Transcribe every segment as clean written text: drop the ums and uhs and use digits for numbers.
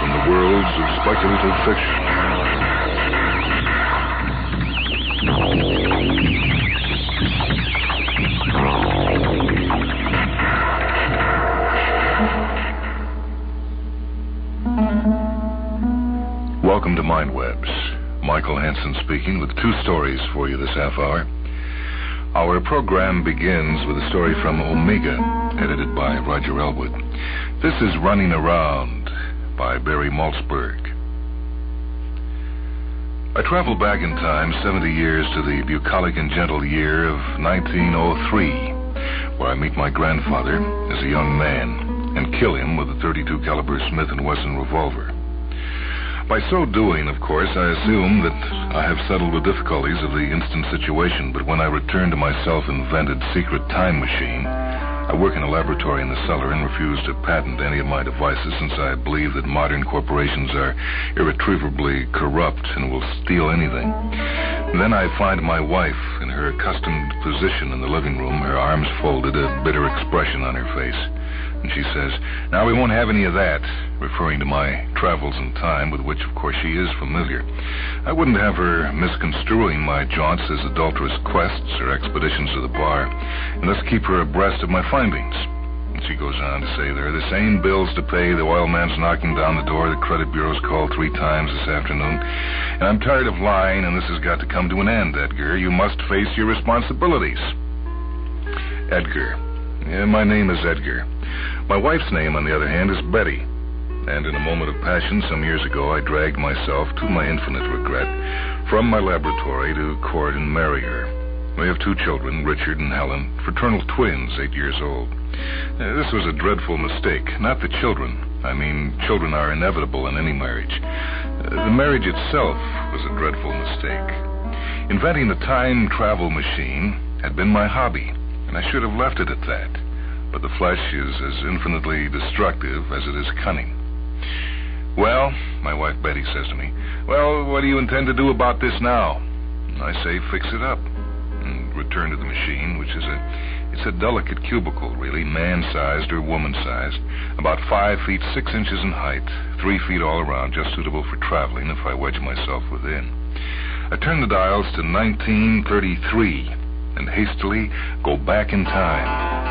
from the worlds of speculative fiction. Welcome to Mindwebs. Michael Hansen speaking with two stories for you this half hour. Our program begins with a story from Omega, edited by Roger Elwood. This is Running Around by Barry Malzberg. I traveled back in time 70 years to the bucolic and gentle year of 1903, where I meet my grandfather as a young man and kill him with a .32 caliber Smith & Wesson revolver. By so doing, of course, I assume that I have settled the difficulties of the instant situation, but when I return to my self-invented secret time machine, I work in a laboratory in the cellar and refuse to patent any of my devices since I believe that modern corporations are irretrievably corrupt and will steal anything. And then I find my wife in her accustomed position in the living room, her arms folded, a bitter expression on her face. And she says, "Now we won't have any of that," referring to my travels in time, with which, of course, she is familiar. I wouldn't have her misconstruing my jaunts as adulterous quests or expeditions to the bar, and thus keep her abreast of my findings. And she goes on to say, "There are the same bills to pay. The oil man's knocking down the door. The credit bureau's called 3 times this afternoon. And I'm tired of lying, and this has got to come to an end, Edgar. You must face your responsibilities." Edgar. Yeah, my name is Edgar. My wife's name, on the other hand, is Betty. And in a moment of passion some years ago, I dragged myself, to my infinite regret, from my laboratory to court and marry her. We have 2 children, Richard and Helen, fraternal twins, 8 years old. This was a dreadful mistake. Not the children. I mean, children are inevitable in any marriage. The marriage itself was a dreadful mistake. Inventing the time travel machine had been my hobby, and I should have left it at that. But the flesh is as infinitely destructive as it is cunning. "Well," my wife Betty says to me, "well, what do you intend to do about this now?" And I say, "Fix it up," and return to the machine, which is it's a delicate cubicle, really, man-sized or woman-sized, about 5 feet 6 inches in height, 3 feet all around, just suitable for traveling if I wedge myself within. I turn the dials to 1933 and hastily go back in time.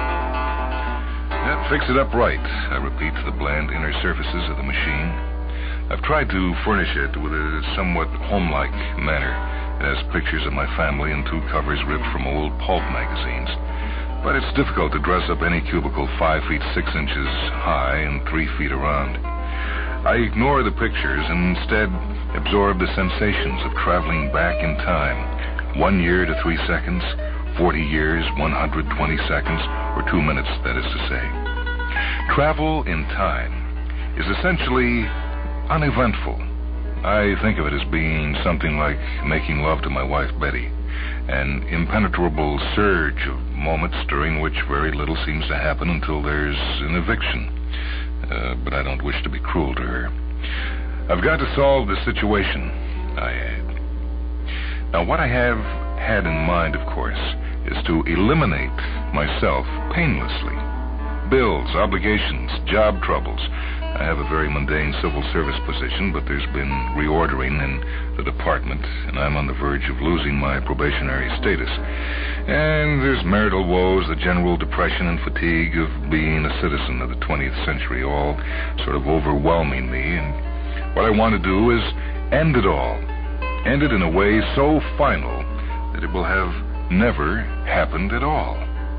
"Fix it up right," I repeat to the bland inner surfaces of the machine. I've tried to furnish it with a somewhat home-like manner. It has pictures of my family and 2 covers ripped from old pulp magazines. But it's difficult to dress up any cubicle 5 feet 6 inches high and 3 feet around. I ignore the pictures and instead absorb the sensations of traveling back in time. 1 year to 3 seconds, 40 years, 120 seconds, or 2 minutes, that is to say. Travel in time is essentially uneventful. I think of it as being something like making love to my wife Betty, an impenetrable surge of moments during which very little seems to happen until there's an eviction. But I don't wish to be cruel to her. I've got to solve the situation, I add. Now, what I have had in mind, of course, is to eliminate myself painlessly. Bills, obligations, job troubles. I have a very mundane civil service position, but there's been reordering in the department, and I'm on the verge of losing my probationary status. And there's marital woes, the general depression and fatigue of being a citizen of the 20th century, all sort of overwhelming me. And what I want to do is end it all. End it in a way so final that it will have never happened at all.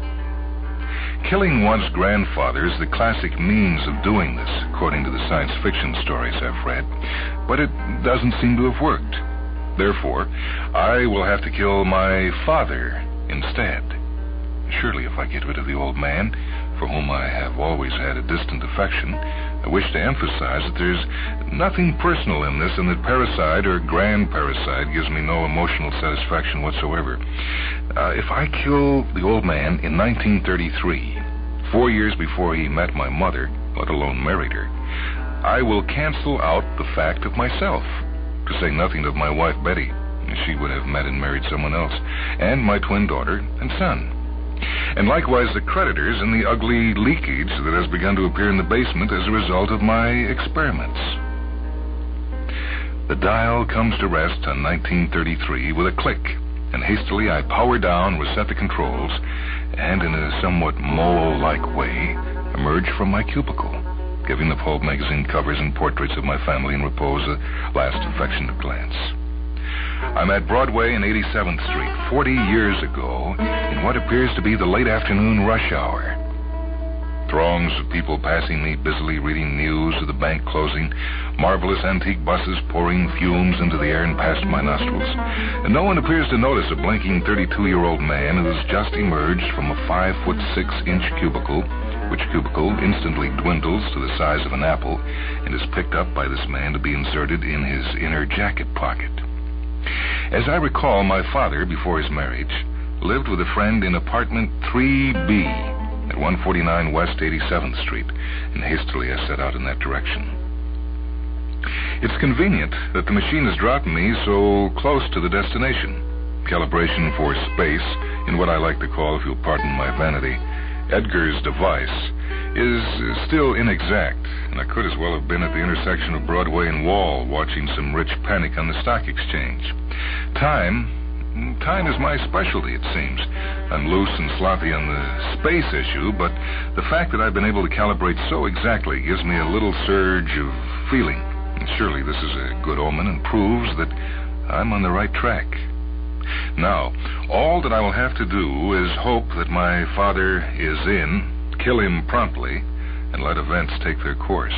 Killing one's grandfather is the classic means of doing this, according to the science fiction stories I've read, but it doesn't seem to have worked. Therefore, I will have to kill my father instead. Surely, if I get rid of the old man, for whom I have always had a distant affection, I wish to emphasize that there's nothing personal in this, and that parricide or grand parricide gives me no emotional satisfaction whatsoever. If I kill the old man in 1933, 4 years before he met my mother, let alone married her, I will cancel out the fact of myself, to say nothing of my wife Betty. She would have met and married someone else, and my twin daughter and son. And likewise the creditors and the ugly leakage that has begun to appear in the basement as a result of my experiments. The dial comes to rest on 1933 with a click, and hastily I power down, reset the controls, and in a somewhat mole-like way, emerge from my cubicle, giving the Pulp magazine covers and portraits of my family in repose a last affectionate glance. I'm at Broadway and 87th Street, 40 years ago, in what appears to be the late afternoon rush hour. Throngs of people passing me, busily reading news of the bank closing, marvelous antique buses pouring fumes into the air and past my nostrils. And no one appears to notice a blinking 32-year-old man who has just emerged from a 5'6" cubicle, which cubicle instantly dwindles to the size of an apple and is picked up by this man to be inserted in his inner jacket pocket. As I recall, my father, before his marriage, lived with a friend in apartment 3B, at 149 West 87th Street, and hastily I set out in that direction. It's convenient that the machine has dropped me so close to the destination. Calibration for space, in what I like to call, if you'll pardon my vanity, Edgar's device, is still inexact, and I could as well have been at the intersection of Broadway and Wall watching some rich panic on the stock exchange. Time is my specialty, it seems. I'm loose and sloppy on the space issue, but the fact that I've been able to calibrate so exactly gives me a little surge of feeling. And surely this is a good omen and proves that I'm on the right track. Now, all that I will have to do is hope that my father is in, kill him promptly, and let events take their course.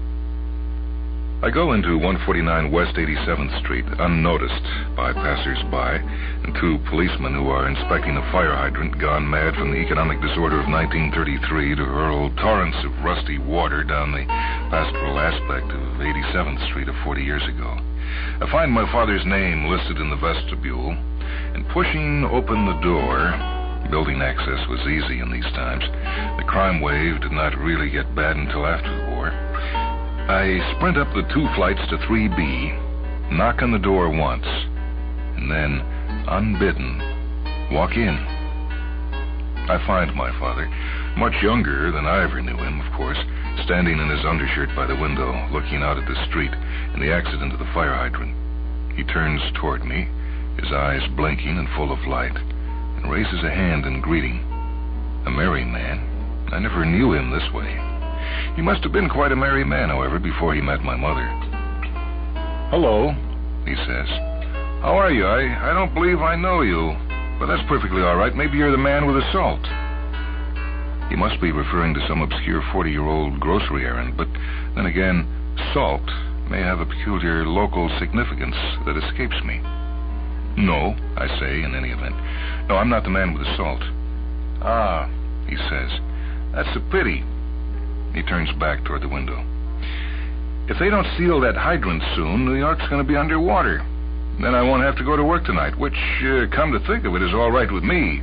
I go into 149 West 87th Street unnoticed by passers-by and two policemen who are inspecting a fire hydrant gone mad from the economic disorder of 1933 to hurl torrents of rusty water down the pastoral aspect of 87th Street of 40 years ago. I find my father's name listed in the vestibule, and pushing open the door, building access was easy in these times. The crime wave did not really get bad until after the war. I sprint up the 2 flights to 3B, knock on the door once, and then, unbidden, walk in. I find my father, much younger than I ever knew him, of course, standing in his undershirt by the window, looking out at the street and the accident of the fire hydrant. He turns toward me, his eyes blinking and full of light, and raises a hand in greeting. A merry man. I never knew him this way. He must have been quite a merry man, however, before he met my mother. "Hello," he says. "How are you? I don't believe I know you, but that's perfectly all right. Maybe you're the man with the salt." He must be referring to some obscure 40-year-old grocery errand, but then again, salt may have a peculiar local significance that escapes me. "No," I say, in any event. "No, I'm not the man with the salt." "Ah," he says, "that's a pity." He turns back toward the window. "If they don't seal that hydrant soon, New York's going to be underwater. Then I won't have to go to work tonight, which, come to think of it, is all right with me."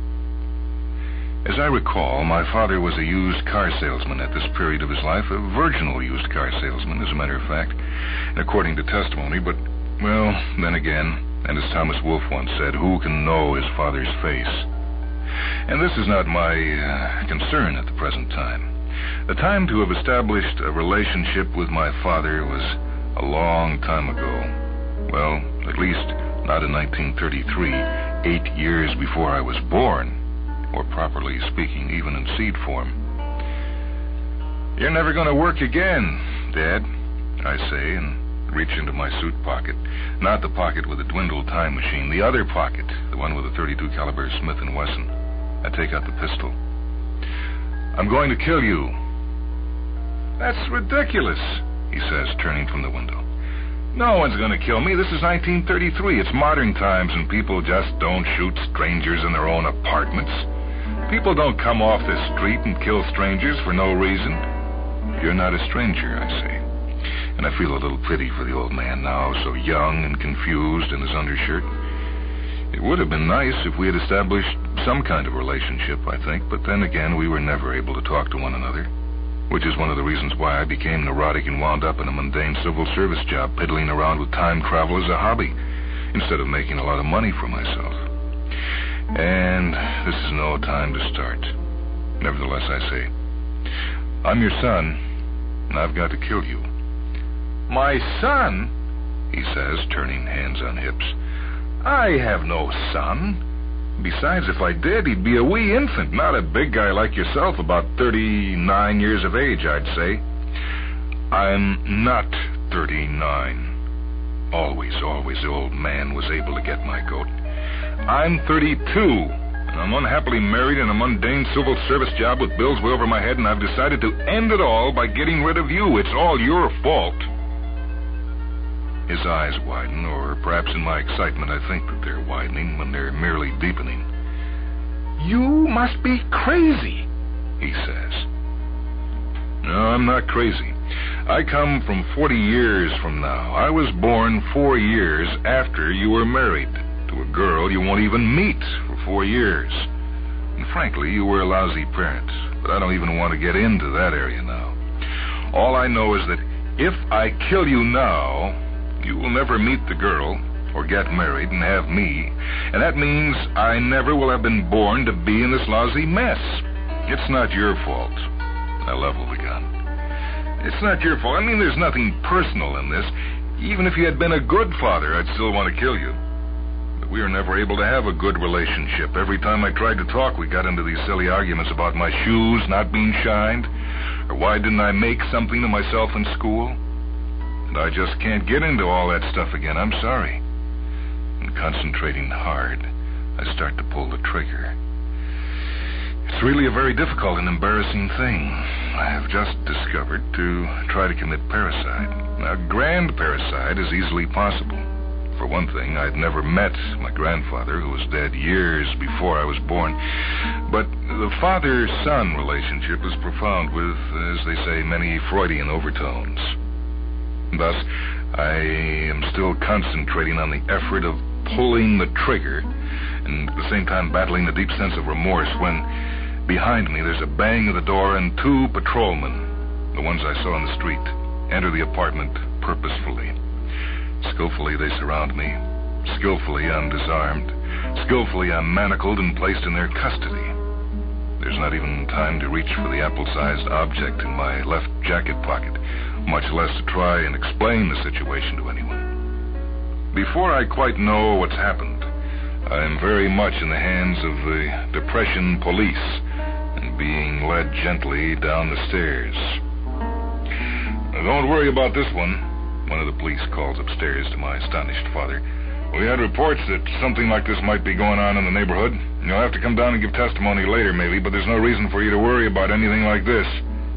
As I recall, my father was a used car salesman at this period of his life, a virginal used car salesman, as a matter of fact, and according to testimony, but, well, then again, and as Thomas Wolfe once said, who can know his father's face? And this is not my concern at the present time. The time to have established a relationship with my father was a long time ago. Well, at least not in 1933, 8 years before I was born, or properly speaking, even in seed form. "You're never going to work again, Dad," I say, and reach into my suit pocket. Not the pocket with the dwindled time machine, the other pocket, the one with the .32 caliber Smith & Wesson. I take out the pistol. "I'm going to kill you." "That's ridiculous," he says, turning from the window. "No one's going to kill me. This is 1933. It's modern times, and people just don't shoot strangers in their own apartments. People don't come off the street and kill strangers for no reason." "You're not a stranger," I say. And I feel a little pity for the old man now, so young and confused in his undershirt. It would have been nice if we had established some kind of relationship, I think, but then again, we were never able to talk to one another, which is one of the reasons why I became neurotic and wound up in a mundane civil service job, piddling around with time travel as a hobby, instead of making a lot of money for myself. And this is no time to start. Nevertheless, I say, "I'm your son, and I've got to kill you." "My son?" he says, turning hands on hips. I have no son. Besides, if I did, he'd be a wee infant, not a big guy like yourself, about 39 years of age, I'd say. I'm not 39. Always, the old man was able to get my goat. I'm 32, and I'm unhappily married in a mundane civil service job with bills way over my head, and I've decided to end it all by getting rid of you. It's all your fault. His eyes widen, or perhaps in my excitement I think that they're widening when they're merely deepening. You must be crazy, he says. No, I'm not crazy. I come from 40 years from now. I was born 4 years after you were married to a girl you won't even meet for 4 years. And frankly, you were a lousy parent, but I don't even want to get into that area now. All I know is that if I kill you now, you will never meet the girl or get married and have me, and that means I never will have been born to be in this lousy mess. It's not your fault. I level the gun. It's not your fault. I mean, there's nothing personal in this. Even if you had been a good father, I'd still want to kill you. But we were never able to have a good relationship. Every time I tried to talk, we got into these silly arguments about my shoes not being shined, or why didn't I make something of myself in school. And I just can't get into all that stuff again. I'm sorry. And concentrating hard, I start to pull the trigger. It's really a very difficult and embarrassing thing. I have just discovered to try to commit parricide. Now, grand parricide is easily possible. For one thing, I'd never met my grandfather, who was dead years before I was born. But the father-son relationship is profound with, as they say, many Freudian overtones. Thus, I am still concentrating on the effort of pulling the trigger and at the same time battling a deep sense of remorse when behind me there's a bang of the door and 2 patrolmen, the ones I saw on the street, enter the apartment purposefully. Skillfully they surround me. Skillfully I'm disarmed. Skillfully I'm manacled and placed in their custody. There's not even time to reach for the apple-sized object in my left jacket pocket, much less to try and explain the situation to anyone. Before I quite know what's happened, I'm very much in the hands of the Depression Police and being led gently down the stairs. Now, don't worry about this one of the police calls upstairs to my astonished father. We had reports that something like this might be going on in the neighborhood. You'll have to come down and give testimony later, maybe, but there's no reason for you to worry about anything like this.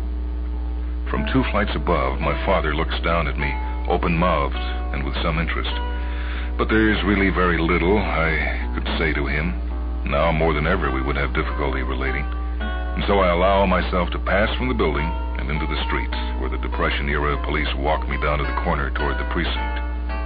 From 2 flights above, my father looks down at me, open-mouthed and with some interest. But there's really very little I could say to him. Now, more than ever, we would have difficulty relating. And so I allow myself to pass from the building and into the street, where the Depression-era police walk me down to the corner toward the precinct.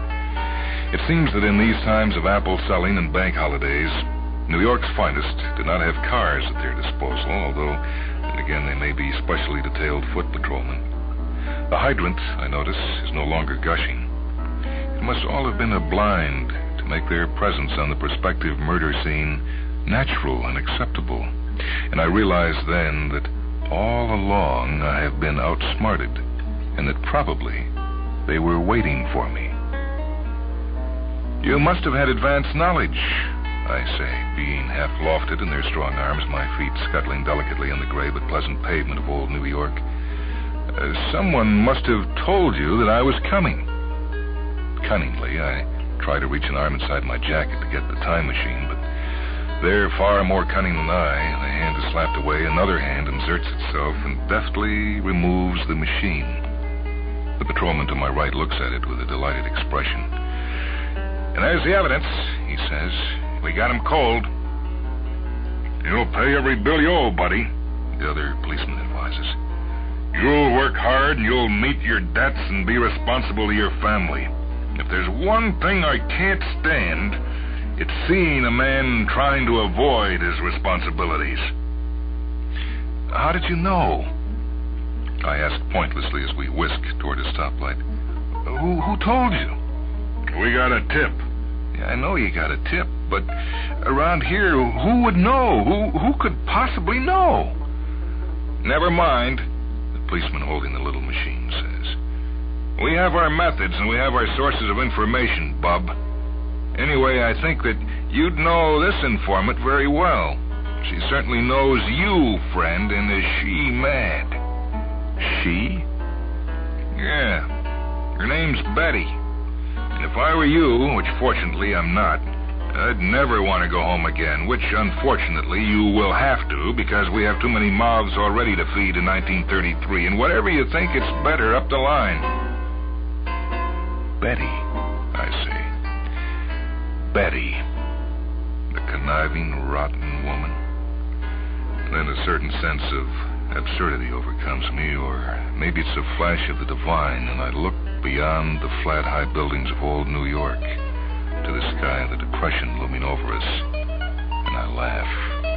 It seems that in these times of apple selling and bank holidays, New York's finest do not have cars at their disposal, although, and again, they may be specially detailed foot patrolmen. The hydrant, I notice, is no longer gushing. It must all have been a blind to make their presence on the prospective murder scene natural and acceptable. And I realize then that all along I have been outsmarted, and that probably they were waiting for me. You must have had advanced knowledge, I say, being half lofted in their strong arms, my feet scuttling delicately on the gray but pleasant pavement of old New York. Someone must have told you that I was coming. Cunningly, I try to reach an arm inside my jacket to get the time machine, but they're far more cunning than I. The hand is slapped away, another hand inserts itself and deftly removes the machine. The patrolman to my right looks at it with a delighted expression. And there's the evidence, he says. We got him cold. You'll pay every bill you owe, buddy, the other policeman advises. You'll work hard and you'll meet your debts and be responsible to your family. If there's one thing I can't stand, it's seeing a man trying to avoid his responsibilities. How did you know? I asked pointlessly as we whisked toward a stoplight. Who told you? We got a tip. Yeah, I know you got a tip, but around here, who would know? Who could possibly know? Never mind, the policeman holding the little machine says. We have our methods and we have our sources of information, Bub. Anyway, I think that you'd know this informant very well. She certainly knows you, friend, and is she mad? She? Yeah. Her name's Betty. And if I were you, which fortunately I'm not, I'd never want to go home again, which unfortunately you will have to because we have too many mouths already to feed in 1933, and whatever you think, it's better up the line. Betty, I say. Betty. The conniving, rotten woman. Then a certain sense of absurdity overcomes me, or maybe it's a flash of the divine, and I look beyond the flat, high buildings of old New York to the sky of the Depression looming over us, and I laugh.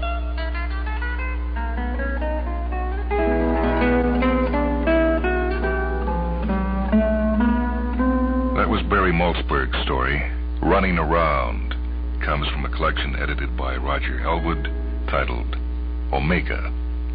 That was Barry Maltzberg's story, Running Around. It comes from a collection edited by Roger Elwood, titled Omega.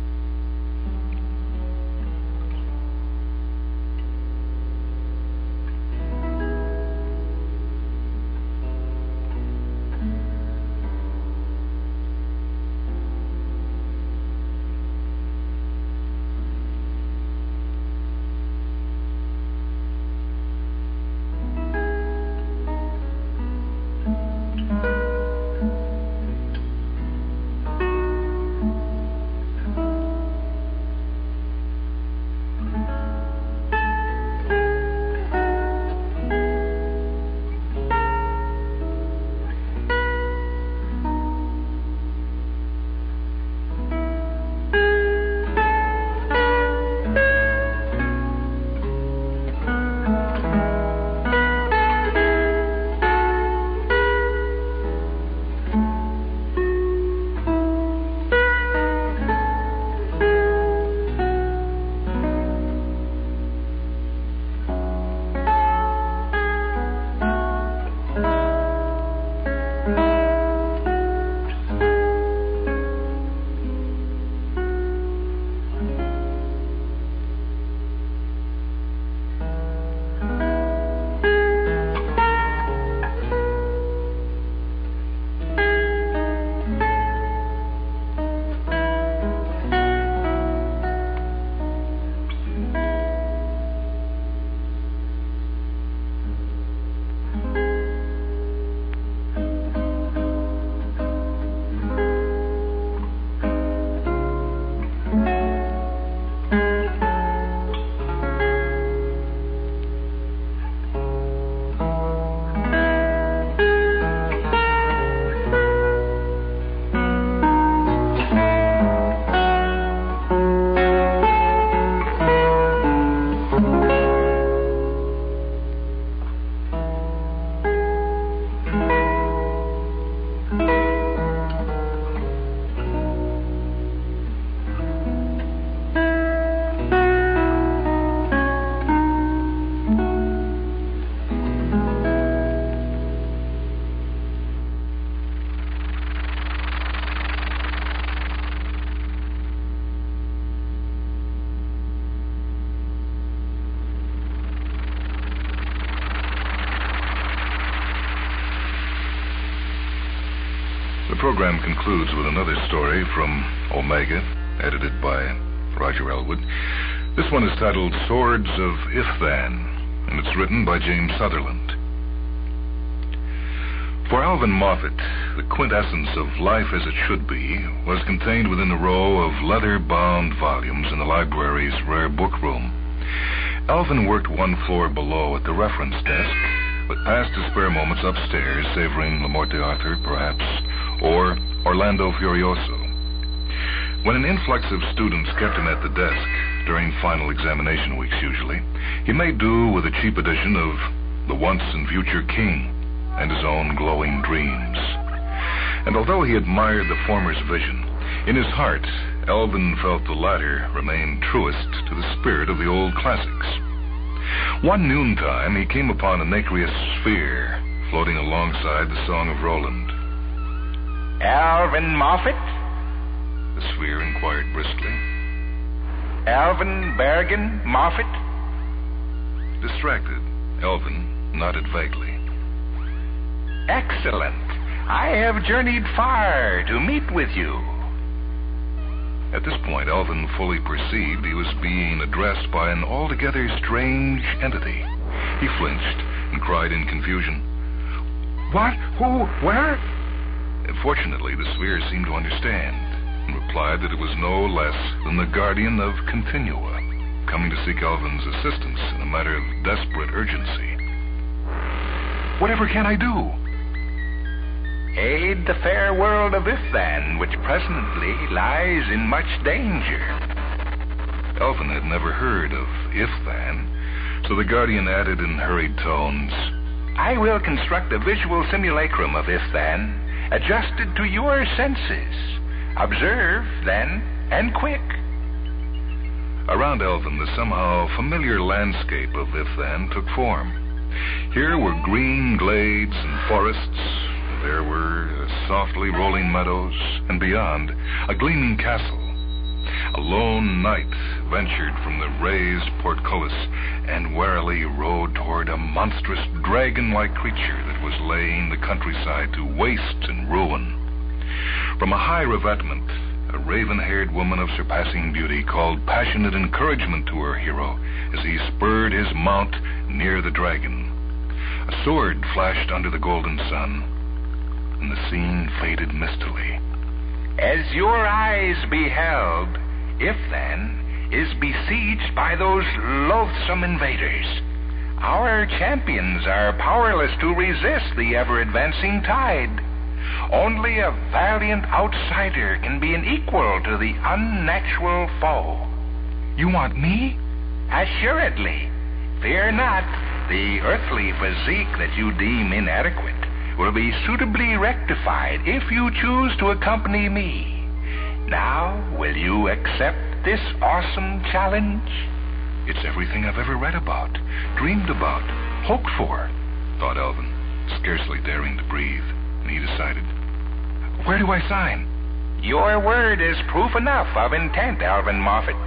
The program concludes with another story from Omega, edited by Roger Elwood. This one is titled Swords of Ifvan, and it's written by James Sutherland. For Alvin Moffat, the quintessence of life as it should be was contained within a row of leather-bound volumes in the library's rare book room. Alvin worked one floor below at the reference desk, but passed his spare moments upstairs, savoring Le Morte Arthur, perhaps, or Orlando Furioso. When an influx of students kept him at the desk, during final examination weeks usually, he made do with a cheap edition of The Once and Future King and his own glowing dreams. And although he admired the former's vision, in his heart, Alvin felt the latter remained truest to the spirit of the old classics. One noontime, he came upon a nacreous sphere floating alongside the Song of Roland. Alvin Moffat? The sphere inquired briskly. Alvin Bergen Moffat? Distracted, Elvin nodded vaguely. Excellent. I have journeyed far to meet with you. At this point, Elvin fully perceived he was being addressed by an altogether strange entity. He flinched and cried in confusion, "What? Who? Where?" Fortunately, the sphere seemed to understand and replied that it was no less than the guardian of Continua, coming to seek Elvin's assistance in a matter of desperate urgency. "Whatever can I do?" Aid the fair world of Ifthan, which presently lies in much danger. Elvin had never heard of Ifthan, so the guardian added in hurried tones, I will construct a visual simulacrum of Ifthan, adjusted to your senses. Observe, then, and quick. Around Elvin, the somehow familiar landscape of Ifthan took form. Here were green glades and forests. There were softly rolling meadows, and beyond, a gleaming castle. A lone knight ventured from the raised portcullis and warily rode toward a monstrous dragon-like creature that was laying the countryside to waste and ruin. From a high revetment, a raven-haired woman of surpassing beauty called passionate encouragement to her hero as he spurred his mount near the dragon. A sword flashed under the golden sun, and the scene faded mistily. As your eyes beheld, Ifthan is besieged by those loathsome invaders. Our champions are powerless to resist the ever-advancing tide. Only a valiant outsider can be an equal to the unnatural foe. You want me? Assuredly. Fear not, the earthly physique that you deem inadequate will be suitably rectified if you choose to accompany me. Now, will you accept this awesome challenge? It's everything I've ever read about, dreamed about, hoped for, thought Elvin, scarcely daring to breathe, and he decided. Where do I sign? Your word is proof enough of intent, Alvin Moffat.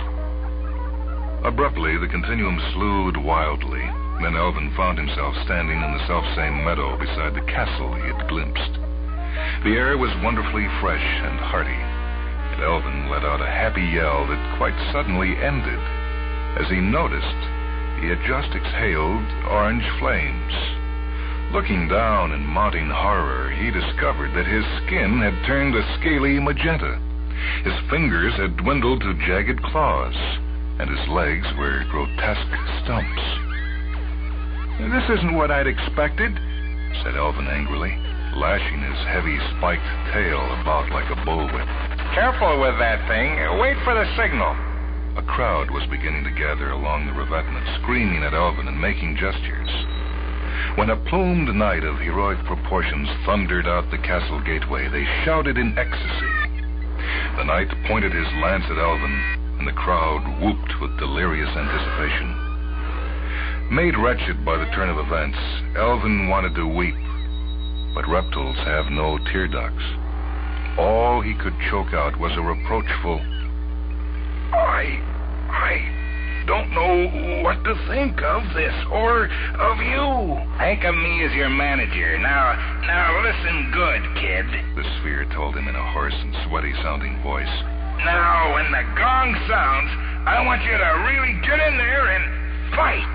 Abruptly, the continuum slewed wildly. Then Elvin found himself standing in the selfsame meadow beside the castle he had glimpsed. The air was wonderfully fresh and hearty, and Elvin let out a happy yell that quite suddenly ended as he noticed he had just exhaled orange flames. Looking down in mounting horror, he discovered that his skin had turned a scaly magenta. His fingers had dwindled to jagged claws, and his legs were grotesque stumps. This isn't what I'd expected, said Elvin angrily, lashing his heavy spiked tail about like a bullwhip. Careful with that thing. Wait for the signal. A crowd was beginning to gather along the revetment, screaming at Elvin and making gestures. When a plumed knight of heroic proportions thundered out the castle gateway, they shouted in ecstasy. The knight pointed his lance at Elvin, and the crowd whooped with delirious anticipation. Made wretched by the turn of events, Elvin wanted to weep, but reptiles have no tear ducts. All he could choke out was a reproachful, I don't know what to think of this, or of you. Think of me as your manager. Now listen good, kid, the sphere told him in a hoarse and sweaty-sounding voice. Now, when the gong sounds, I want you to really get in there and fight.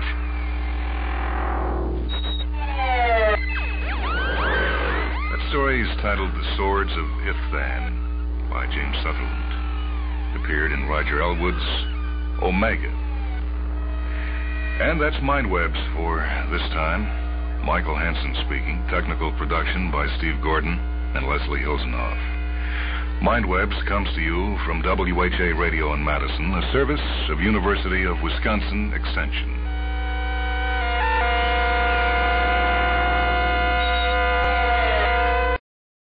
That story is titled The Swords of Ifthan by James Sutherland. It appeared in Roger Elwood's Omega. And that's Mindwebs for this time. Michael Hansen speaking. Technical production by Steve Gordon and Leslie Hilsenoff. Mindwebs comes to you from WHA Radio in Madison, a service of University of Wisconsin Extension.